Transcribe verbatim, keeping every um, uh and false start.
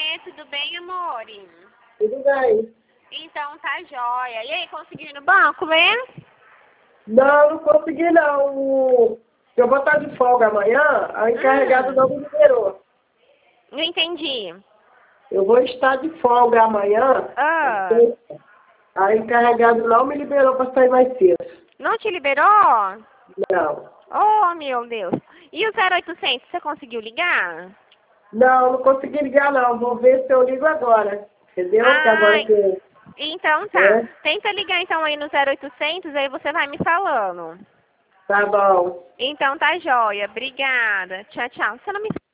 Alê, tudo bem, amor? Tudo bem. Então tá jóia. E aí, conseguiu ir no banco, né? Não, não consegui não. Eu vou estar de folga amanhã, a encarregada Hum, não me liberou. não entendi. Eu vou estar de folga amanhã, Ah, a encarregada não me liberou para sair mais cedo. não te liberou? Não. Oh, meu Deus. E o zero oitocentos, você conseguiu ligar? Não, não consegui ligar não. Vou ver se eu ligo agora. Entendeu? Porque agora Ai, que... então tá. É, Tenta ligar então aí no zero oitocentos, aí você vai me falando. tá bom. Então tá jóia. Obrigada. Tchau, tchau. Você não me